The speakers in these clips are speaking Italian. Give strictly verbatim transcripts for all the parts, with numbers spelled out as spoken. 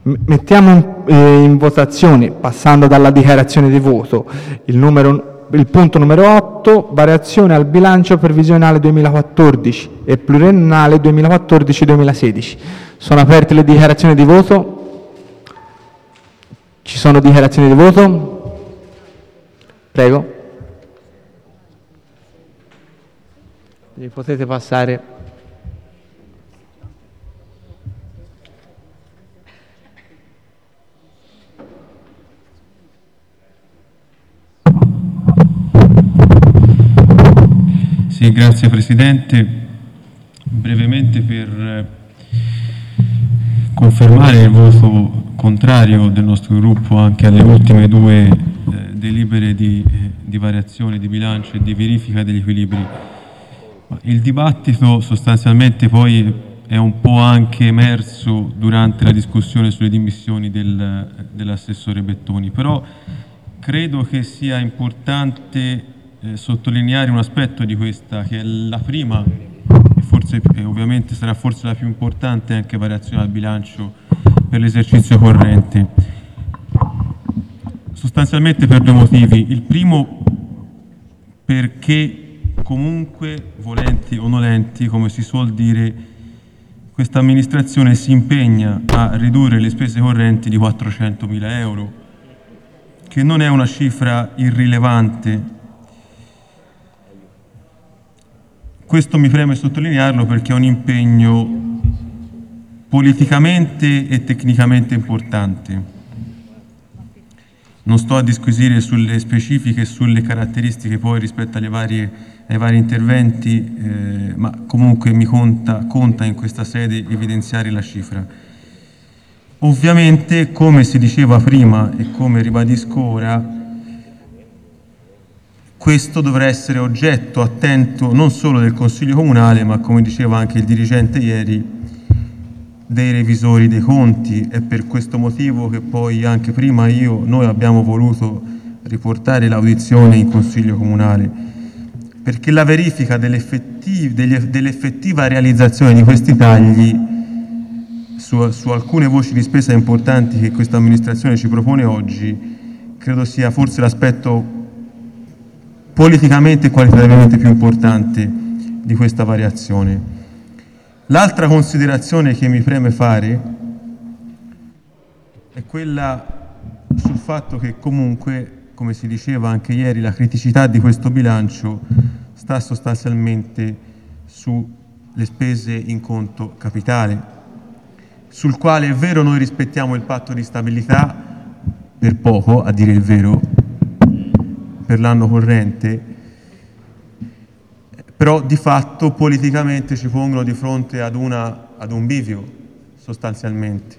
Mettiamo eh, in votazione, passando dalla dichiarazione di voto, il, numero, il punto numero otto, variazione al bilancio previsionale duemilaquattordici e pluriennale duemilaquattordici duemilasedici. Sono aperte le dichiarazioni di voto? Ci sono dichiarazioni di voto? Prego. Vi potete passare. Sì, grazie Presidente. Brevemente per confermare il voto contrario del nostro gruppo anche alle ultime due eh, delibere di, eh, di variazione di bilancio e di verifica degli equilibri. Il dibattito sostanzialmente poi è un po' anche emerso durante la discussione sulle dimissioni del, dell'assessore Bettoni, però credo che sia importante eh, sottolineare un aspetto di questa, che è la prima, e forse e ovviamente sarà forse la più importante anche variazione al bilancio per l'esercizio corrente. Sostanzialmente per due motivi. Il primo, perché comunque, volenti o nolenti, come si suol dire, questa amministrazione si impegna a ridurre le spese correnti di quattrocentomila euro, che non è una cifra irrilevante. Questo mi preme sottolinearlo perché è un impegno politicamente e tecnicamente importante. Non sto a disquisire sulle specifiche e sulle caratteristiche poi rispetto alle varie, ai vari interventi, eh, ma comunque mi conta, conta in questa sede evidenziare la cifra. Ovviamente, come si diceva prima e come ribadisco ora, questo dovrà essere oggetto attento non solo del Consiglio Comunale, ma come diceva anche il dirigente ieri, dei revisori dei conti. È per questo motivo che poi anche prima io, noi abbiamo voluto riportare l'audizione in Consiglio Comunale, perché la verifica dell'effettiv- dell'effettiva realizzazione di questi tagli su, su alcune voci di spesa importanti che questa amministrazione ci propone oggi, credo sia forse l'aspetto politicamente e qualitativamente più importante di questa variazione. L'altra considerazione che mi preme fare è quella sul fatto che comunque, come si diceva anche ieri, la criticità di questo bilancio sta sostanzialmente sulle spese in conto capitale, sul quale è vero noi rispettiamo il patto di stabilità per poco, a dire il vero, per l'anno corrente, però di fatto politicamente ci pongono di fronte ad, una, ad un bivio sostanzialmente.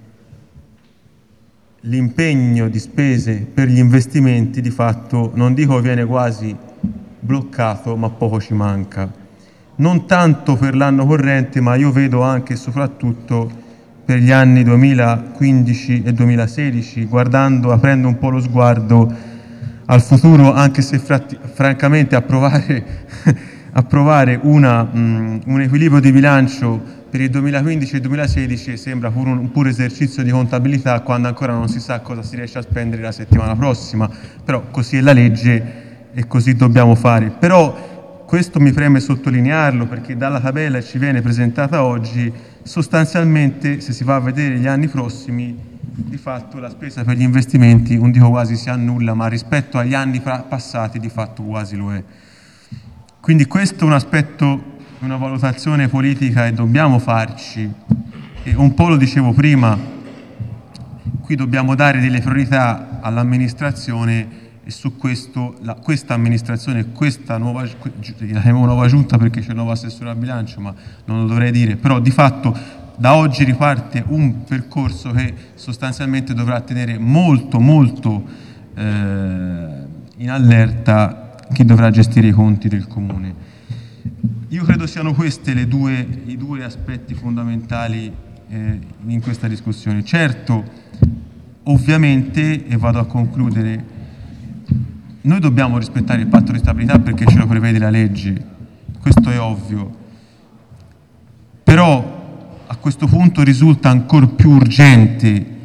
L'impegno di spese per gli investimenti di fatto, non dico viene quasi bloccato, ma poco ci manca. Non tanto per l'anno corrente, ma io vedo anche e soprattutto per gli anni duemilaquindici e duemilasedici, guardando, aprendo un po' lo sguardo al futuro, anche se frat- francamente approvare, approvare una, um, un equilibrio di bilancio per il duemilaquindici e duemilasedici sembra pure un, un puro esercizio di contabilità, quando ancora non si sa cosa si riesce a spendere la settimana prossima, però così è la legge e così dobbiamo fare. Però questo mi preme sottolinearlo perché dalla tabella che ci viene presentata oggi, sostanzialmente, se si va a vedere gli anni prossimi, di fatto la spesa per gli investimenti, non dico quasi si annulla, ma rispetto agli anni passati di fatto quasi lo è. Quindi questo è un aspetto, una valutazione politica e dobbiamo farci, e un po' lo dicevo prima, qui dobbiamo dare delle priorità all'amministrazione e su questo la, questa amministrazione, questa nuova, la chiamiamo nuova giunta perché c'è il nuovo assessore al bilancio, ma non lo dovrei dire, però di fatto da oggi riparte un percorso che sostanzialmente dovrà tenere molto molto eh, in allerta chi dovrà gestire i conti del Comune. Io credo siano questi le due, i due aspetti fondamentali eh, in questa discussione. Certo, ovviamente, e vado a concludere, noi dobbiamo rispettare il patto di stabilità perché ce lo prevede la legge, questo è ovvio, però a questo punto risulta ancor più urgente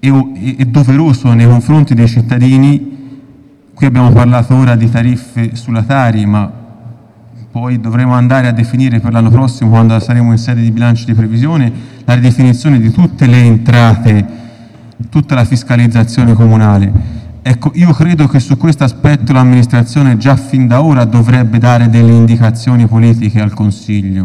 e, e doveroso nei confronti dei cittadini. Qui abbiamo parlato ora di tariffe sulla Tari, ma poi dovremo andare a definire per l'anno prossimo, quando saremo in sede di bilancio di previsione, la ridefinizione di tutte le entrate, tutta la fiscalizzazione comunale. Ecco, io credo che su questo aspetto l'amministrazione già fin da ora dovrebbe dare delle indicazioni politiche al Consiglio.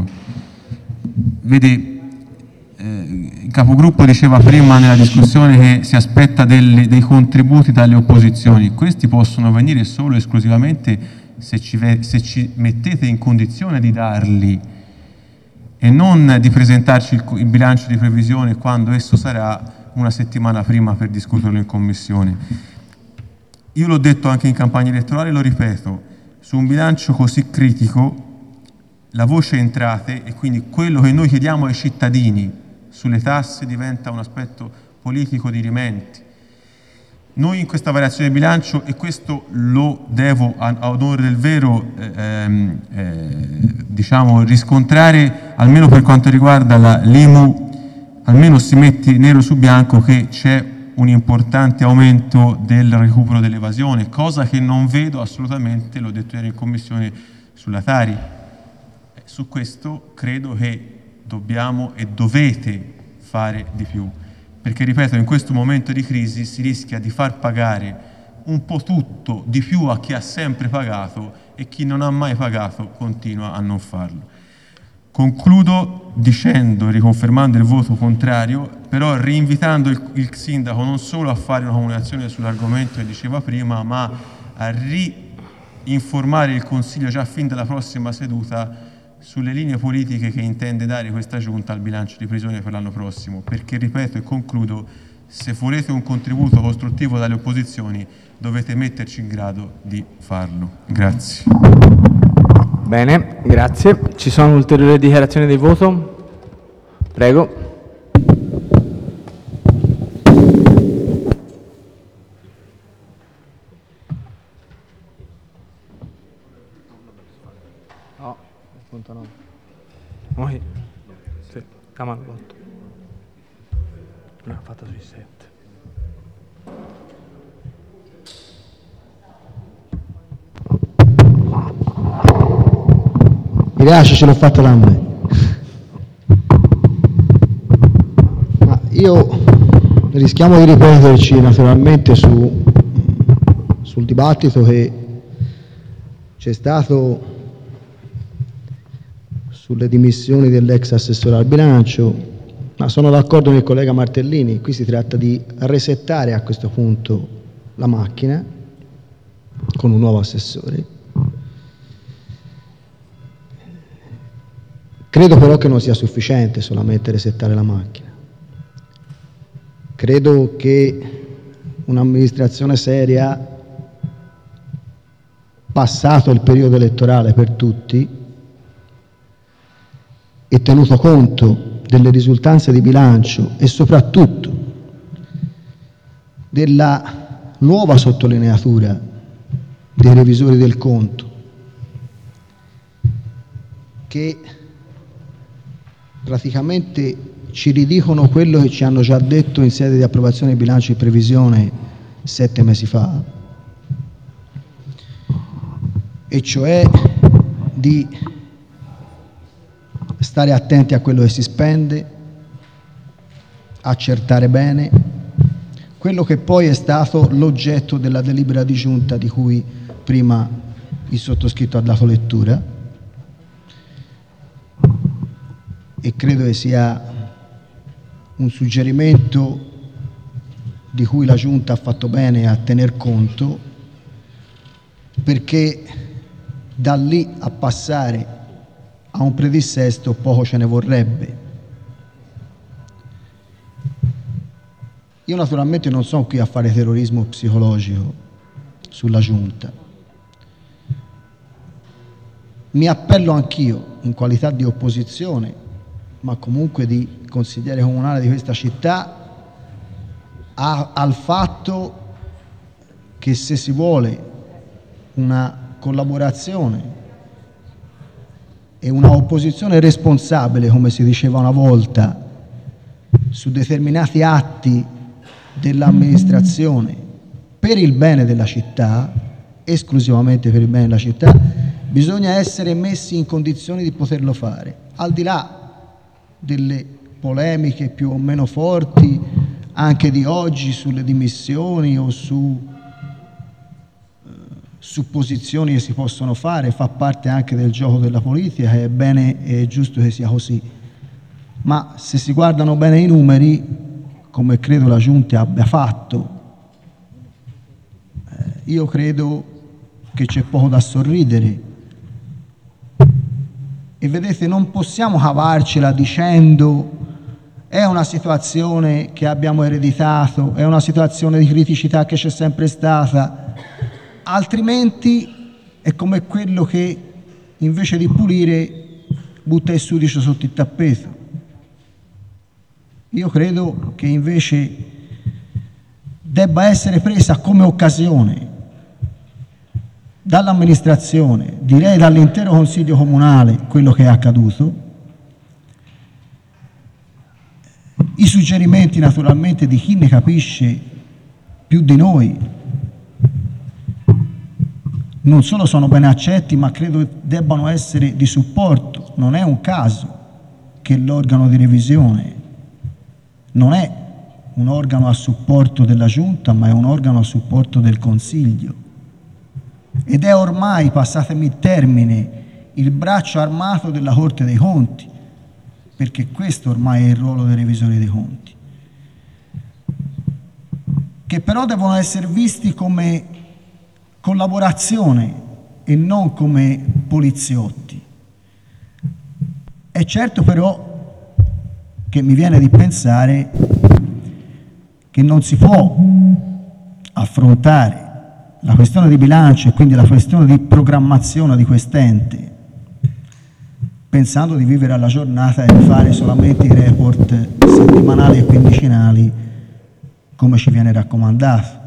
Vede, eh, il capogruppo diceva prima nella discussione che si aspetta delle, dei contributi dalle opposizioni. Questi possono venire solo e esclusivamente se ci, se ci mettete in condizione di darli e non di presentarci il, il bilancio di previsione quando esso sarà una settimana prima per discuterlo in Commissione. Io l'ho detto anche in campagna elettorale, lo ripeto, su un bilancio così critico la voce entrate e quindi quello che noi chiediamo ai cittadini sulle tasse diventa un aspetto politico di rimenti. Noi in questa variazione di bilancio, e questo lo devo a, a onore del vero ehm, eh, diciamo riscontrare, almeno per quanto riguarda la, l'I M U, almeno si mette nero su bianco che c'è un importante aumento del recupero dell'evasione, cosa che non vedo assolutamente, l'ho detto ieri in Commissione, sulla Tari. Su questo credo che dobbiamo e dovete fare di più, perché ripeto, in questo momento di crisi si rischia di far pagare un po' tutto di più a chi ha sempre pagato e chi non ha mai pagato continua a non farlo. Concludo dicendo, riconfermando il voto contrario, però rinvitando il, il Sindaco non solo a fare una comunicazione sull'argomento che diceva prima, ma a rinformare il Consiglio già fin dalla prossima seduta sulle linee politiche che intende dare questa Giunta al bilancio di previsione per l'anno prossimo, perché ripeto e concludo, se volete un contributo costruttivo dalle opposizioni dovete metterci in grado di farlo. Grazie. Bene, grazie. Ci sono ulteriori dichiarazioni di voto? Prego. No, punto nove. Noi? Sì, Camano otto. L'ho fatta sui sette. Mi piace, ce l'ho fatta da me. Ma io rischiamo di ripeterci naturalmente su, sul dibattito che c'è stato sulle dimissioni dell'ex assessore al bilancio, ma sono d'accordo con il collega Martellini, qui si tratta di resettare a questo punto la macchina con un nuovo assessore. Credo però che non sia sufficiente solamente resettare la macchina. Credo che un'amministrazione seria, passato il periodo elettorale per tutti e tenuto conto delle risultanze di bilancio e soprattutto della nuova sottolineatura dei revisori del conto, che praticamente ci ridicono quello che ci hanno già detto in sede di approvazione del bilancio di previsione sette mesi fa, e cioè di stare attenti a quello che si spende, accertare bene quello che poi è stato l'oggetto della delibera di giunta di cui prima il sottoscritto ha dato lettura. E credo che sia un suggerimento di cui la Giunta ha fatto bene a tener conto, perché da lì a passare a un predissesto poco ce ne vorrebbe. Io naturalmente non sono qui a fare terrorismo psicologico sulla Giunta. Mi appello anch'io in qualità di opposizione, ma comunque di consigliere comunale di questa città, a, al fatto che se si vuole una collaborazione e una opposizione responsabile, come si diceva una volta, su determinati atti dell'amministrazione per il bene della città, esclusivamente per il bene della città, bisogna essere messi in condizioni di poterlo fare, al di là delle polemiche più o meno forti anche di oggi sulle dimissioni o su eh, supposizioni che si possono fare, fa parte anche del gioco della politica, è bene e è giusto che sia così. Ma se si guardano bene i numeri, come credo la Giunta abbia fatto, eh, io credo che c'è poco da sorridere. E vedete, non possiamo cavarcela dicendo è una situazione che abbiamo ereditato, è una situazione di criticità che c'è sempre stata, altrimenti è come quello che invece di pulire butta il sudicio sotto il tappeto. Io credo che invece debba essere presa come occasione dall'amministrazione, direi dall'intero Consiglio Comunale, quello che è accaduto, i suggerimenti naturalmente di chi ne capisce più di noi non solo sono ben accetti, ma credo debbano essere di supporto. Non è un caso che l'organo di revisione non è un organo a supporto della Giunta, ma è un organo a supporto del Consiglio. Ed è ormai, passatemi il termine, il braccio armato della Corte dei Conti, perché questo ormai è il ruolo dei revisori dei conti, che però devono essere visti come collaborazione e non come poliziotti. È certo però che mi viene di pensare che non si può affrontare la questione di bilancio e quindi la questione di programmazione di quest'ente pensando di vivere alla giornata e di fare solamente i report settimanali e quindicinali come ci viene raccomandato,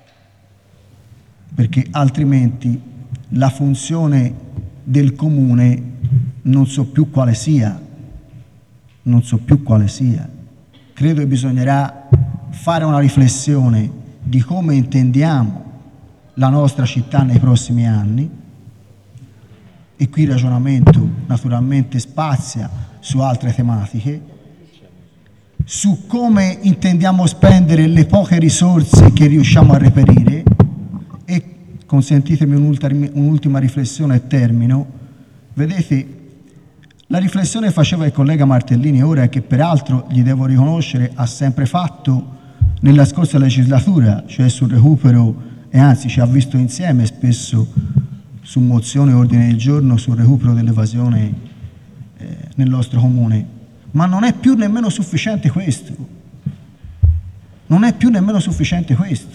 perché altrimenti la funzione del comune non so più quale sia, non so più quale sia. Credo che bisognerà fare una riflessione di come intendiamo la nostra città nei prossimi anni, e qui il ragionamento naturalmente spazia su altre tematiche, su come intendiamo spendere le poche risorse che riusciamo a reperire. E consentitemi un'ultima riflessione e termino. Vedete, la riflessione che faceva il collega Martellini ora, e che peraltro gli devo riconoscere ha sempre fatto nella scorsa legislatura, cioè sul recupero, e anzi ci ha visto insieme spesso su mozione e ordine del giorno sul recupero dell'evasione eh, nel nostro comune, ma non è più nemmeno sufficiente questo, non è più nemmeno sufficiente questo,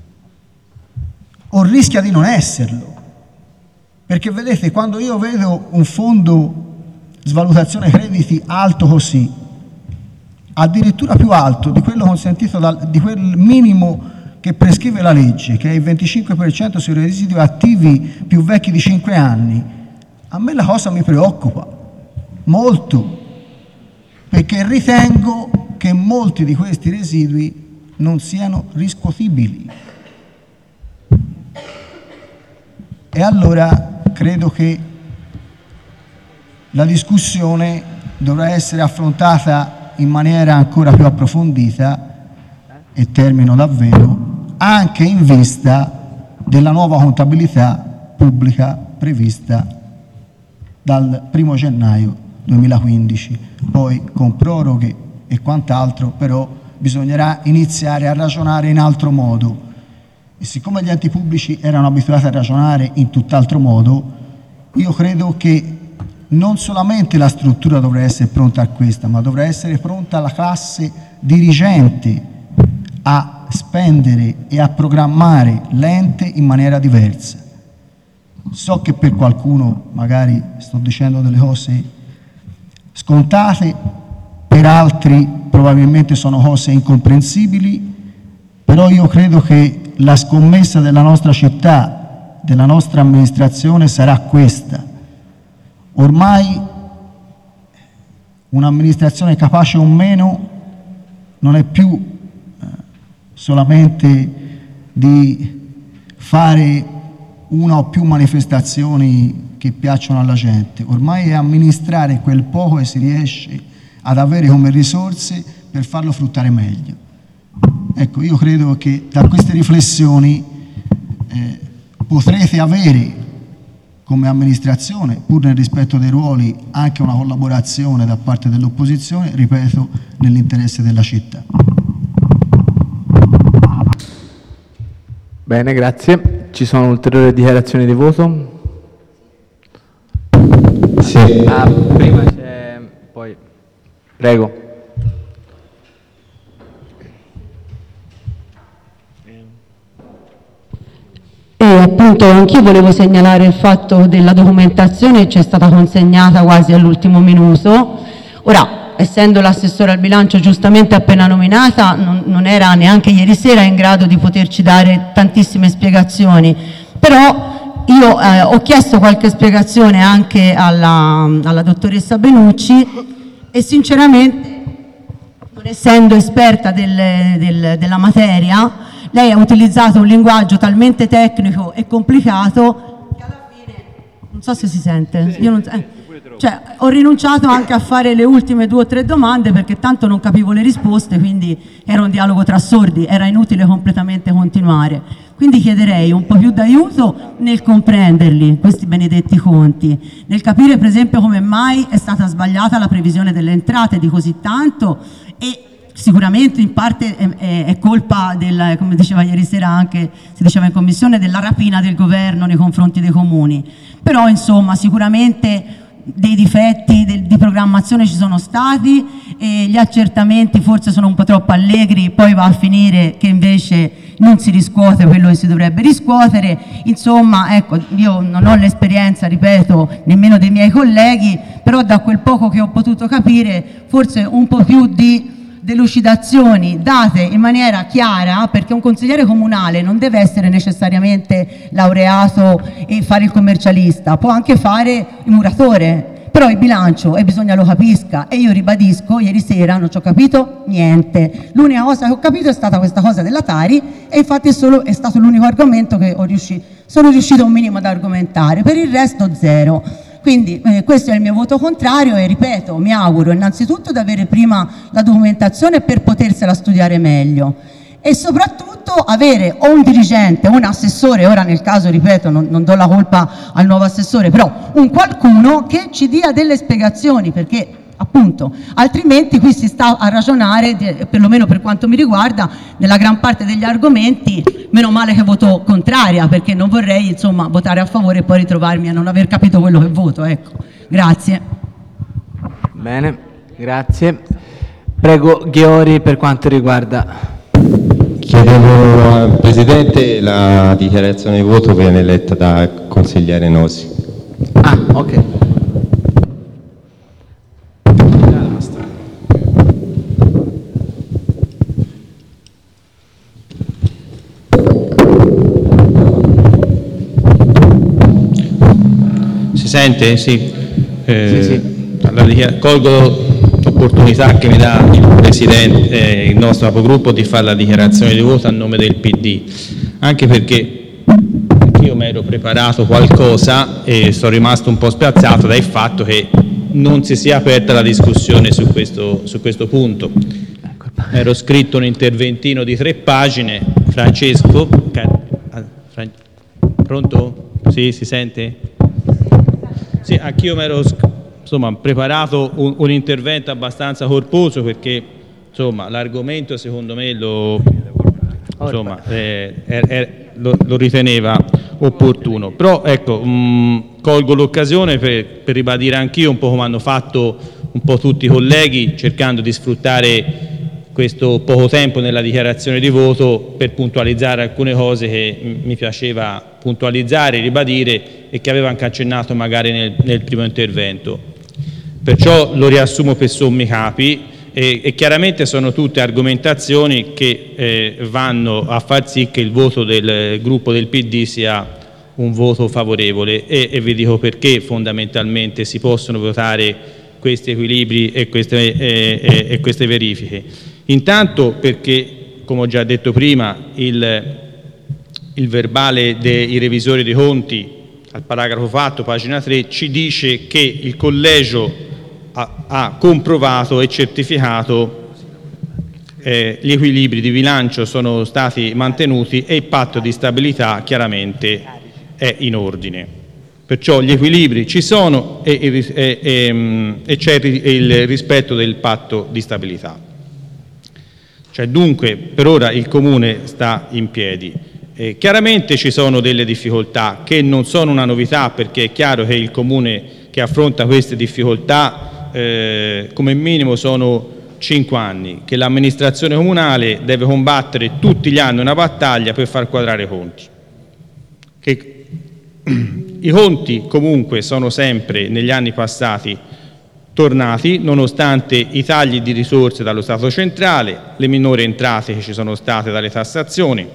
o rischia di non esserlo, perché vedete, quando io vedo un fondo svalutazione crediti alto così, addirittura più alto di quello consentito dal, di quel minimo che prescrive la legge, che è il venticinque per cento sui residui attivi più vecchi di cinque anni, a me la cosa mi preoccupa molto, perché ritengo che molti di questi residui non siano riscuotibili. E allora credo che la discussione dovrà essere affrontata in maniera ancora più approfondita, e termino davvero, anche in vista della nuova contabilità pubblica prevista dal primo gennaio duemilaquindici, poi con proroghe e quant'altro, però bisognerà iniziare a ragionare in altro modo. E siccome gli enti pubblici erano abituati a ragionare in tutt'altro modo, io credo che non solamente la struttura dovrà essere pronta a questa, ma dovrà essere pronta la classe dirigente a spendere e a programmare l'ente in maniera diversa. So che per qualcuno magari sto dicendo delle cose scontate, per altri probabilmente sono cose incomprensibili, però io credo che la scommessa della nostra città, della nostra amministrazione sarà questa. Ormai un'amministrazione capace o meno non è più solamente di fare una o più manifestazioni che piacciono alla gente, ormai è amministrare quel poco che si riesce ad avere come risorse per farlo fruttare meglio. Ecco, io credo che da queste riflessioni eh, potrete avere come amministrazione, pur nel rispetto dei ruoli, anche una collaborazione da parte dell'opposizione, ripeto, nell'interesse della città. Bene, grazie. Ci sono ulteriori dichiarazioni di voto? Sì. Ah, prima c'è... poi... Prego. E appunto anch'io volevo segnalare il fatto della documentazione che ci è stata consegnata quasi all'ultimo minuto. Ora, essendo l'assessore al bilancio giustamente appena nominata, non, non era neanche ieri sera in grado di poterci dare tantissime spiegazioni, però io eh, ho chiesto qualche spiegazione anche alla, alla dottoressa Benucci e sinceramente, non essendo esperta del, del, della materia, lei ha utilizzato un linguaggio talmente tecnico e complicato che alla fine, non so se si sente, io non, eh, cioè, ho rinunciato anche a fare le ultime due o tre domande perché tanto non capivo le risposte, quindi era un dialogo tra sordi, era inutile completamente continuare. Quindi chiederei un po' più d'aiuto nel comprenderli, questi benedetti conti, nel capire per esempio come mai è stata sbagliata la previsione delle entrate di così tanto e sicuramente in parte è, è, è colpa del, come diceva ieri sera anche, si diceva in commissione, della rapina del governo nei confronti dei comuni, però insomma sicuramente dei difetti del, di programmazione ci sono stati e gli accertamenti forse sono un po' troppo allegri, poi va a finire che invece non si riscuote quello che si dovrebbe riscuotere. Insomma, ecco, io non ho l'esperienza, ripeto, nemmeno dei miei colleghi, però da quel poco che ho potuto capire forse un po' più di delucidazioni date in maniera chiara, perché un consigliere comunale non deve essere necessariamente laureato e fare il commercialista, può anche fare il muratore, però il bilancio e bisogna lo capisca e io ribadisco, ieri sera non ci ho capito niente, l'unica cosa che ho capito è stata questa cosa della Tari e infatti è, solo, è stato l'unico argomento che ho riuscito, sono riuscito un minimo ad argomentare, per il resto zero. Quindi eh, questo è il mio voto contrario e ripeto, mi auguro innanzitutto di avere prima la documentazione per potersela studiare meglio e soprattutto avere o un dirigente o un assessore, ora nel caso ripeto non, non do la colpa al nuovo assessore, però un qualcuno che ci dia delle spiegazioni perché appunto altrimenti qui si sta a ragionare, perlomeno per quanto mi riguarda, nella gran parte degli argomenti, meno male che voto contraria perché non vorrei insomma votare a favore e poi ritrovarmi a non aver capito quello che voto, ecco. Grazie. Bene, grazie. Prego Ghiori per quanto riguarda. Chiedevo al Presidente la dichiarazione di voto viene letta da consigliere Nosi. Ah, ok. Si sente? Sì. Eh, sì, sì. Allora, colgo l'opportunità che mi dà il Presidente, eh, il nostro capogruppo, di fare la dichiarazione di voto a nome del P D, anche perché io mi ero preparato qualcosa e sono rimasto un po' spiazzato dal fatto che non si sia aperta la discussione su questo, su questo punto. Ero scritto un interventino di tre pagine, Francesco, Fran, pronto? Sì, si sente? Sì, anch'io mi ero insomma, preparato un, un intervento abbastanza corposo perché insomma, l'argomento secondo me lo, insomma, eh, eh, lo, lo riteneva opportuno. Però ecco, mh, colgo l'occasione per, per ribadire anch'io un po' come hanno fatto un po' tutti i colleghi, cercando di sfruttare questo poco tempo nella dichiarazione di voto per puntualizzare alcune cose che mi piaceva puntualizzare, ribadire e che avevo anche accennato magari nel, nel primo intervento. Perciò lo riassumo per sommi capi e, e chiaramente sono tutte argomentazioni che eh, vanno a far sì che il voto del gruppo del P D sia un voto favorevole e, e vi dico perché fondamentalmente si possono votare questi equilibri e queste, eh, eh, e queste verifiche. Intanto perché come ho già detto prima, il, il verbale dei revisori dei conti, al paragrafo fatto, pagina tre, ci dice che il collegio ha, ha comprovato e certificato eh, gli equilibri di bilancio sono stati mantenuti e il patto di stabilità chiaramente è in ordine. Perciò gli equilibri ci sono e, e, e, e c'è il rispetto del patto di stabilità. Cioè, dunque, per ora il Comune sta in piedi. Eh, chiaramente ci sono delle difficoltà che non sono una novità, perché è chiaro che il Comune che affronta queste difficoltà eh, come minimo sono cinque anni, che l'amministrazione comunale deve combattere tutti gli anni una battaglia per far quadrare i conti. Che i conti comunque sono sempre negli anni passati tornati, nonostante i tagli di risorse dallo Stato centrale, le minori entrate che ci sono state dalle tassazioni,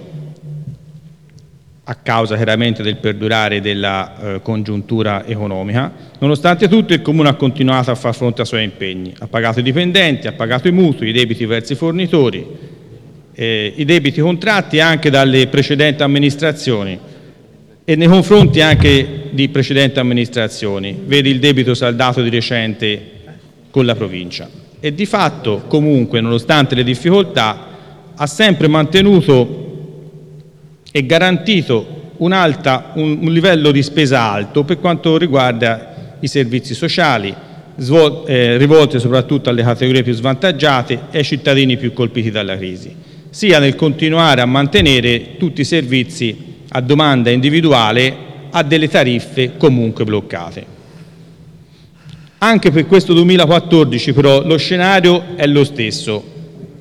a causa chiaramente del perdurare della eh, congiuntura economica. Nonostante tutto il Comune ha continuato a far fronte ai suoi impegni, ha pagato i dipendenti, ha pagato i mutui, i debiti verso i fornitori, eh, i debiti contratti anche dalle precedenti amministrazioni e nei confronti anche di precedenti amministrazioni, vedi il debito saldato di recente con la provincia. E di fatto comunque, nonostante le difficoltà, ha sempre mantenuto e garantito un, alta, un, un livello di spesa alto per quanto riguarda i servizi sociali, svol, eh, rivolti soprattutto alle categorie più svantaggiate e ai cittadini più colpiti dalla crisi, sia nel continuare a mantenere tutti i servizi a domanda individuale a delle tariffe comunque bloccate. Anche per questo duemilaquattordici però lo scenario è lo stesso.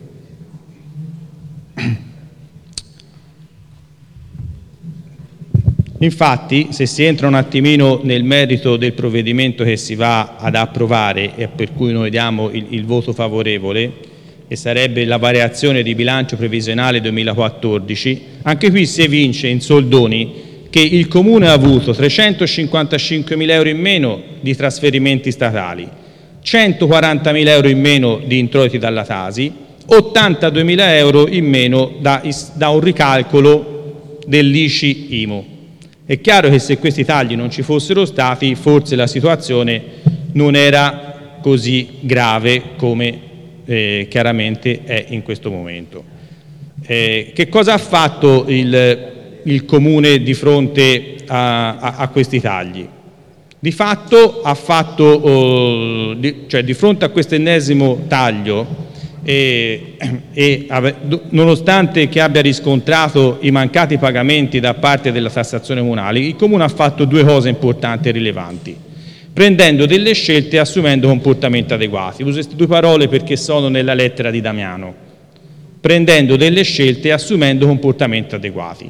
Infatti, se si entra un attimino nel merito del provvedimento che si va ad approvare e per cui noi diamo il, il voto favorevole, e sarebbe la variazione di bilancio previsionale duemilaquattordici, anche qui si evince in soldoni che il Comune ha avuto trecentocinquantacinquemila euro in meno di trasferimenti statali, centoquarantamila euro in meno di introiti dalla Tasi, ottantaduemila euro in meno da, da un ricalcolo dell'I C I I M U. È chiaro che se questi tagli non ci fossero stati, forse la situazione non era così grave come eh, chiaramente è in questo momento. Eh, che cosa ha fatto il, il Comune di fronte a, a, a questi tagli? Di fatto ha fatto, oh, di, cioè di fronte a questo ennesimo taglio, E, e nonostante che abbia riscontrato i mancati pagamenti da parte della tassazione comunale, il Comune ha fatto due cose importanti e rilevanti, prendendo delle scelte e assumendo comportamenti adeguati. Uso queste due parole perché sono nella lettera di Damiano: prendendo delle scelte e assumendo comportamenti adeguati.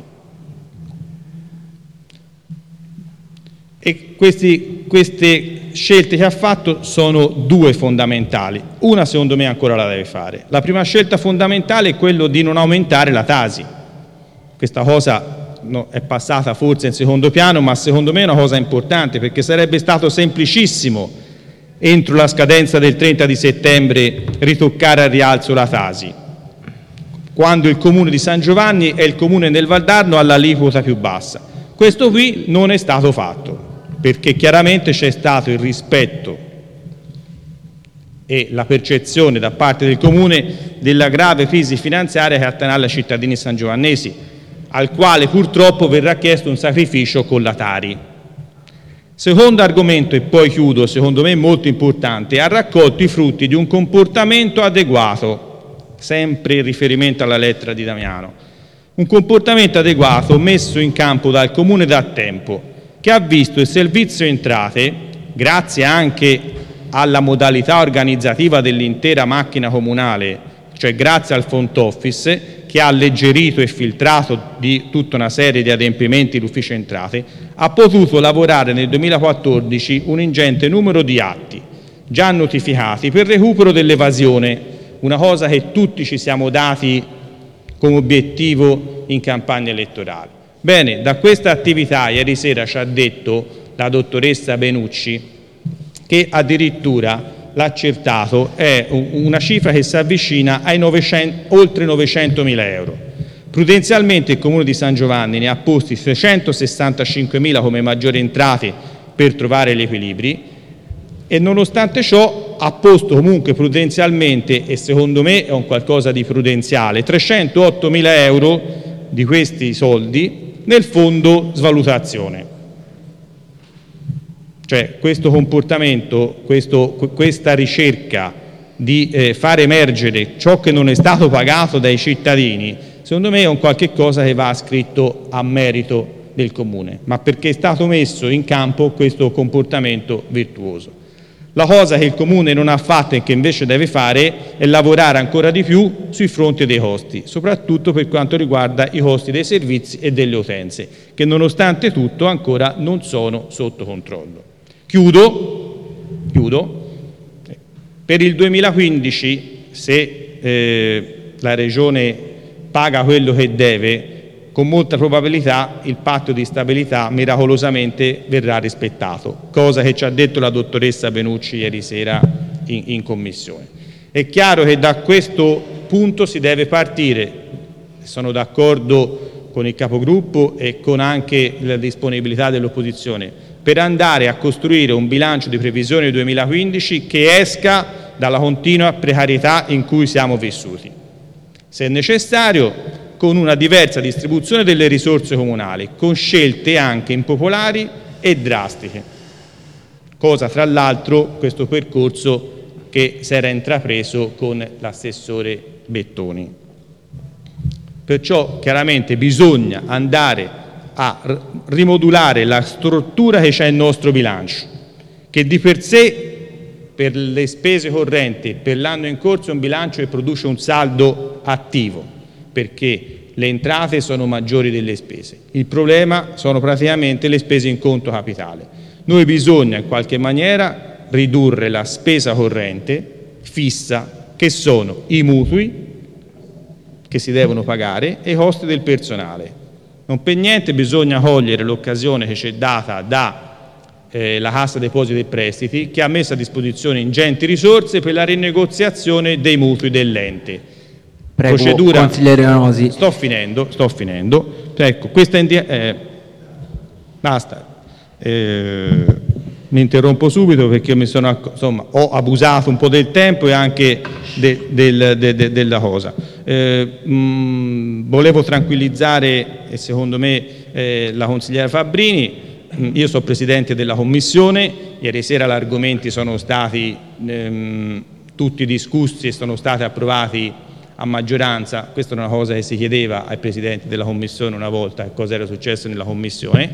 E questi, queste scelte che ha fatto sono due fondamentali. Una, secondo me, ancora la deve fare. La prima scelta fondamentale è quella di non aumentare la Tasi. Questa cosa no, è passata forse in secondo piano, ma secondo me è una cosa importante, perché sarebbe stato semplicissimo entro la scadenza del trenta di settembre ritoccare al rialzo la Tasi, quando il Comune di San Giovanni è il Comune del Valdarno all'aliquota più bassa. Questo qui non è stato fatto, perché chiaramente c'è stato il rispetto e la percezione da parte del Comune della grave crisi finanziaria che attanaglia i cittadini sangiovannesi, al quale purtroppo verrà chiesto un sacrificio con la Tari. Secondo argomento, e poi chiudo, secondo me molto importante, ha raccolto i frutti di un comportamento adeguato, sempre in riferimento alla lettera di Damiano, un comportamento adeguato messo in campo dal Comune da tempo, che ha visto il servizio entrate, grazie anche alla modalità organizzativa dell'intera macchina comunale, cioè grazie al front office, che ha alleggerito e filtrato di tutta una serie di adempimenti l'ufficio entrate, ha potuto lavorare nel duemilaquattordici un ingente numero di atti già notificati per recupero dell'evasione, una cosa che tutti ci siamo dati come obiettivo in campagna elettorale. Bene, da questa attività ieri sera ci ha detto la dottoressa Benucci che addirittura l'accertato è una cifra che si avvicina ai novecento, oltre novecentomila euro. Prudenzialmente il Comune di San Giovanni ne ha posti seicentosessantacinquemila come maggiori entrate per trovare gli equilibri e nonostante ciò ha posto comunque prudenzialmente, e secondo me è un qualcosa di prudenziale, trecentoottomila euro di questi soldi nel fondo svalutazione. Cioè questo comportamento, questo, questa ricerca di eh, far emergere ciò che non è stato pagato dai cittadini, secondo me è un qualche cosa che va scritto a merito del Comune, ma perché è stato messo in campo questo comportamento virtuoso. La cosa che il Comune non ha fatto e che invece deve fare è lavorare ancora di più sui fronti dei costi, soprattutto per quanto riguarda i costi dei servizi e delle utenze, che nonostante tutto ancora non sono sotto controllo. Chiudo, chiudo. Per il duemilaquindici, se eh, la Regione paga quello che deve, con molta probabilità il patto di stabilità miracolosamente verrà rispettato, cosa che ci ha detto la dottoressa Benucci ieri sera in, in Commissione. È chiaro che da questo punto si deve partire, sono d'accordo con il capogruppo e con anche la disponibilità dell'opposizione, per andare a costruire un bilancio di previsione duemilaquindici che esca dalla continua precarietà in cui siamo vissuti. Se è necessario, con una diversa distribuzione delle risorse comunali, con scelte anche impopolari e drastiche. Cosa, tra l'altro, questo percorso che si era intrapreso con l'assessore Bettoni. Perciò chiaramente bisogna andare a rimodulare la struttura che c'è nel nostro bilancio, che di per sé per le spese correnti per l'anno in corso è un bilancio che produce un saldo attivo, perché le entrate sono maggiori delle spese. Il problema sono praticamente le spese in conto capitale. Noi bisogna in qualche maniera ridurre la spesa corrente fissa, che sono i mutui che si devono pagare e i costi del personale. Non per niente bisogna cogliere l'occasione che ci è data da eh, la Cassa Depositi e Prestiti, che ha messo a disposizione ingenti risorse per la rinegoziazione dei mutui dell'ente. Prego, Procedura, consigliere Nosi. Sto finendo, sto finendo. Ecco, questa eh, basta. Eh, mi interrompo subito perché mi sono, insomma, ho abusato un po' del tempo e anche de, del, de, de, della cosa. Eh, mh, volevo tranquillizzare, e secondo me, eh, la consigliera Fabbrini. Io sono presidente della commissione, ieri sera gli argomenti sono stati ehm, tutti discussi e sono stati approvati a maggioranza. Questa è una cosa che si chiedeva ai presidenti della commissione una volta, cosa era successo nella commissione.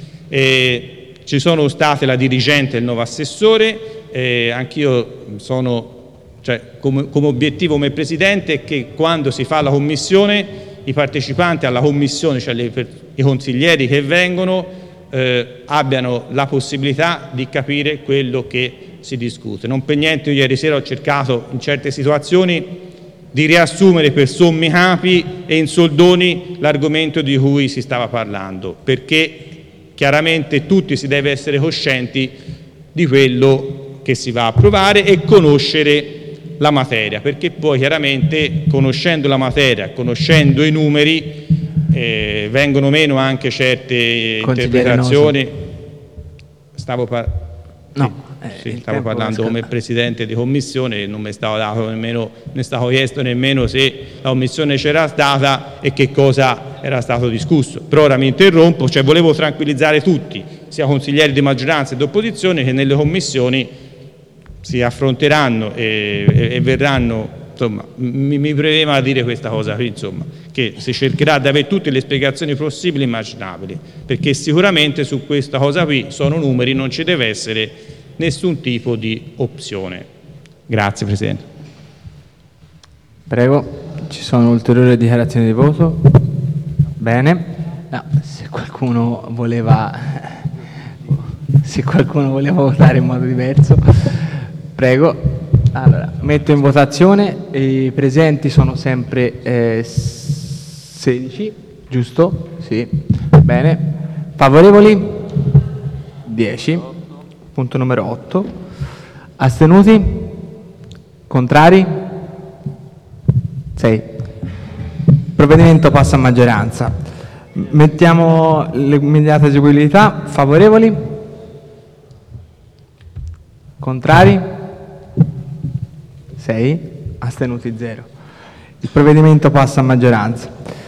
E ci sono state la dirigente e il nuovo assessore, e anch'io sono, cioè, come, come obiettivo come presidente è che quando si fa la commissione i partecipanti alla commissione, cioè le, per, i consiglieri che vengono, eh, abbiano la possibilità di capire quello che si discute. Non per niente io ieri sera ho cercato in certe situazioni di riassumere per sommi capi e in soldoni l'argomento di cui si stava parlando, perché chiaramente tutti si deve essere coscienti di quello che si va a approvare e conoscere la materia, perché poi chiaramente conoscendo la materia, conoscendo i numeri, eh, vengono meno anche certe interpretazioni. Noso. Stavo parlando. No. Sì, stavo parlando come presidente di commissione e non mi stavo dato nemmeno, ne stavo chiesto nemmeno se la commissione c'era stata e che cosa era stato discusso. Però ora mi interrompo, cioè volevo tranquillizzare tutti, sia consiglieri di maggioranza e di opposizione, che nelle commissioni si affronteranno e, e, e verranno, insomma, mi, mi premeva dire questa cosa qui, insomma, che si cercherà di avere tutte le spiegazioni possibili e immaginabili, perché sicuramente su questa cosa qui sono numeri, non ci deve essere nessun tipo di opzione. Grazie Presidente. Prego, ci sono ulteriori dichiarazioni di voto? Bene, no, se qualcuno voleva se qualcuno voleva votare in modo diverso, prego. Allora, metto in votazione, i presenti sono sempre eh, sedici, giusto? Sì, bene. Favorevoli? dieci. Punto numero otto. Astenuti? Contrari? sei. Il provvedimento passa a maggioranza. Mettiamo l'immediata eseguibilità. Favorevoli? Contrari? sei. Astenuti zero. Il provvedimento passa a maggioranza.